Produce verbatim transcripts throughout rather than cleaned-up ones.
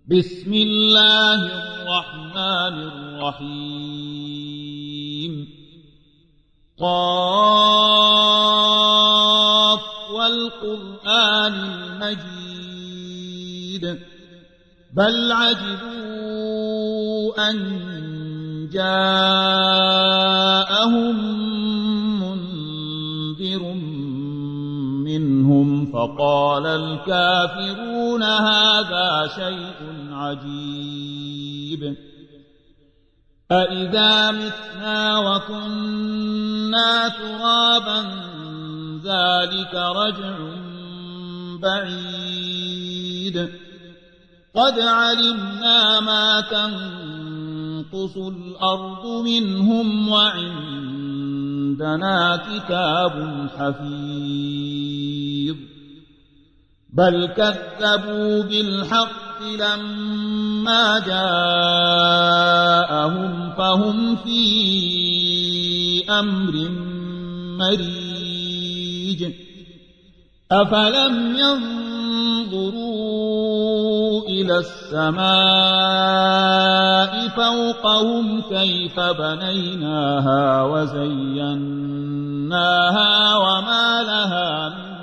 بسم الله الرحمن الرحيم قاف والقرآن المجيد بل عجبوا أن جاءهم منذر منهم فقال الكافرون هذا شيء عجيب أإذا متنا وكنا ترابا ذلك رجع بعيد قد علمنا ما تنقص الأرض منهم وعندنا كتاب حفيظ بل كذبوا بالحق لما جاءهم فهم في أمر مريج أفلم ينظروا إلى السماء فوقهم كيف بنيناها وزيناها وما لها من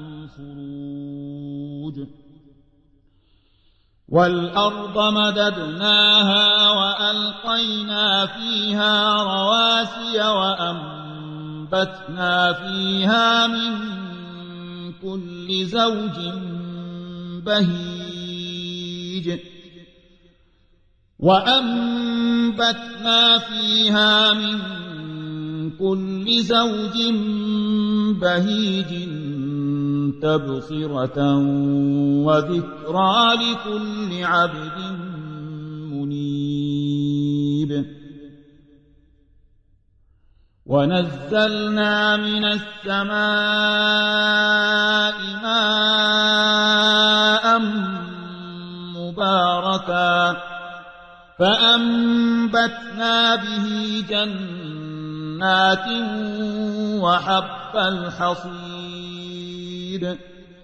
والأرض مددناها وألقينا فيها رواسي وأنبتنا فيها من كل زوج بهيج وأنبتنا فيها من كل زوج بهيج تبصرة وذكرى لكل عبد منيب ونزلنا من السماء ماء مباركا فأنبتنا به جنات وحب الحصيد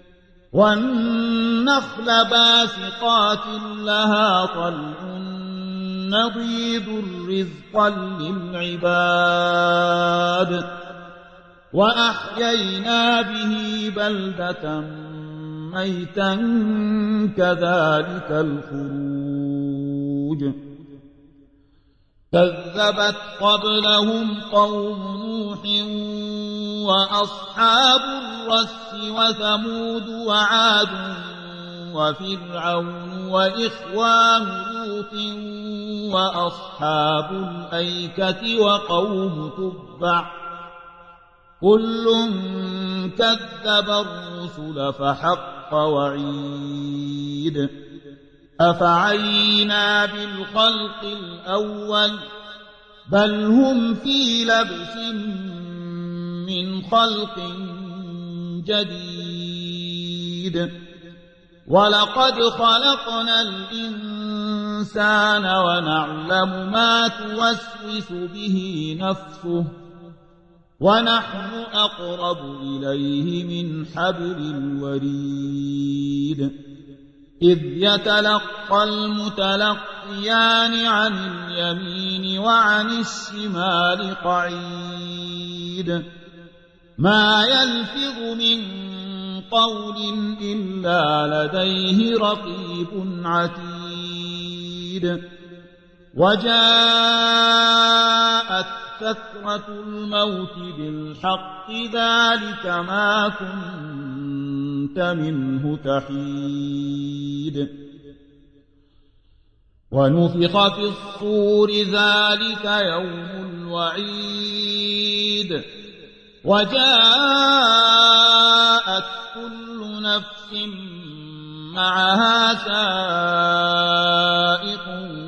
والنخل باسقات لها طلع نضيد رزقا للعباد وأحيينا به بلدة ميتا كذلك الخروج كذبت قبلهم قوم نوح وأصحاب الرس وثمود وعاد وفرعون وإخوان لوط وأصحاب الأيكة وقوم تبع كل كذب الرسل فحق وعيد أفعينا بالخلق الأول بل هم في لبس من خلق جديد ولقد خلقنا الإنسان ونعلم ما توسوس به نفسه ونحن أقرب إليه من حبل الوريد إذ يتلقى المتلقيان عن اليمين وعن الشمال قعيد ما يلفظ من قول إلا لديه رقيب عتيد وجاءت سكرة الموت بالحق ذلك ما كنت منه تحيد ونفخ في الصور ذلك يوم الوعيد وجاءت كل نفس معها سائق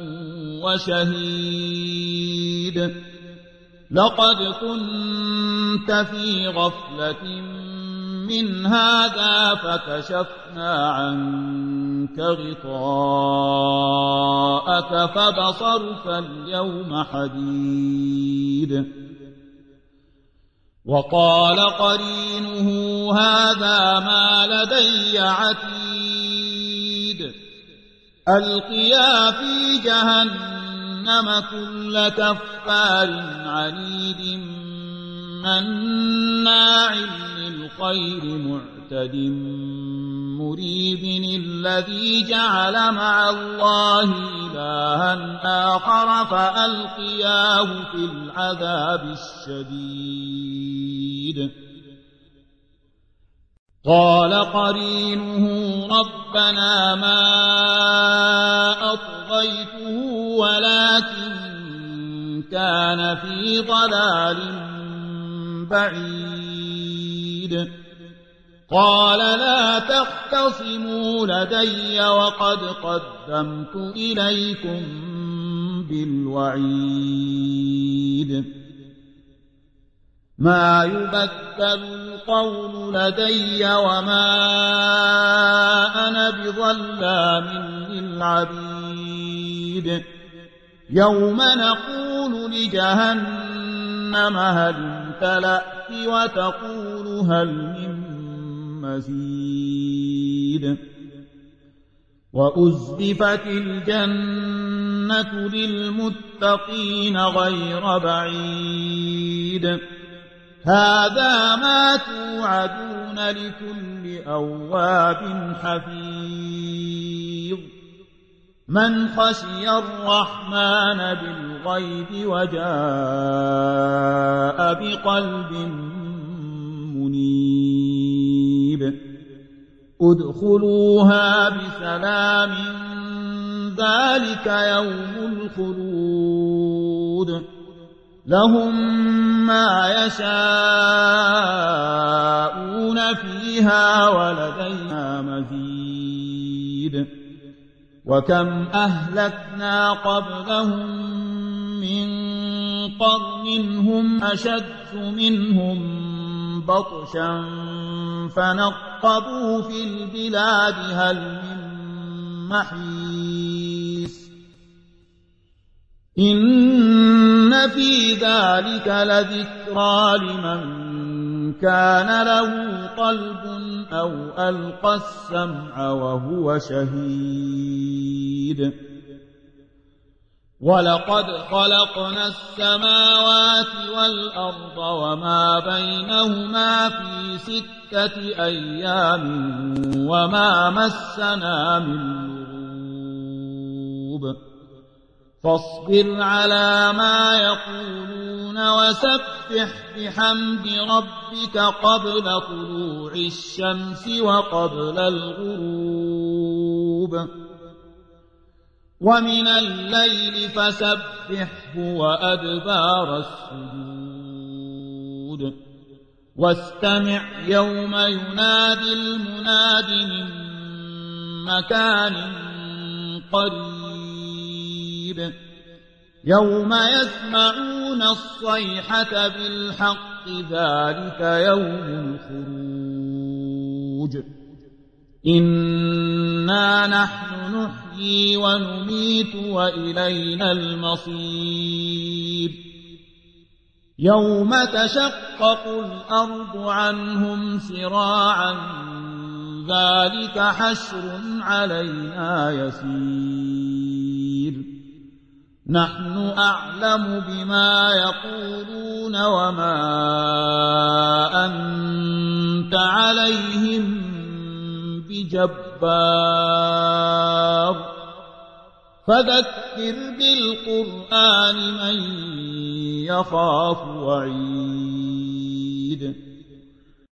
وشهيد لقد كنت في غفلة من هذا فكشفنا عنك غطاءك فبصرك اليوم حديد وقال قرينه هذا ما لدي عتيد ألقيا في جهنم كل كفار عنيد مناع للخير معتد مريب الذي جعل مع الله إلها آخر فألقياه في العذاب الشديد قال قرينه ربنا ما أطغيته ولكن كان في ضلال بعيد قال لا تختصموا لدي وقد قدمت إليكم بالوعيد ما يبدل القول لدي وما أنا بظلام للعبيد يوم نقول لجهنم هل امتلأت وتقول هل من مزيد وأزلفت الجنة للمتقين غير بعيد هذا ما توعدون لكل أواب حفيظ من خشي الرحمن بالغيب وجاء بقلب منيب ادخلوها بسلام ذلك يوم الخلود لهم ما يشاءون فيها ولدينا مزيد وكم أهلكنا قبلهم من قرن هم أشد منهم بطشا فنقبوا في البلاد هل من محيص إن في ذلك لذكرى لمن كان له قلب أو ألقى السمع وهو شهيد ولقد خلقنا السماوات والأرض وما بينهما في ستة أيام وما مسنا من لغوب فاصبر على ما يقولون وسبح بحمد ربك قبل طلوع الشمس وقبل الغروب ومن الليل فسبحه وأدبار السجود واستمع يوم ينادي المناد من مكان قريب يوم يسمعون الصيحة بالحق ذلك يوم الخروج إنا نحن نحيي ونميت وإلينا المصير يوم تشقق الأرض عنهم سراعا ذلك حشر علينا يسير نحن أعلم بما يقولون وما أنت عليهم بجبار فذكر بالقرآن من يخاف وعيد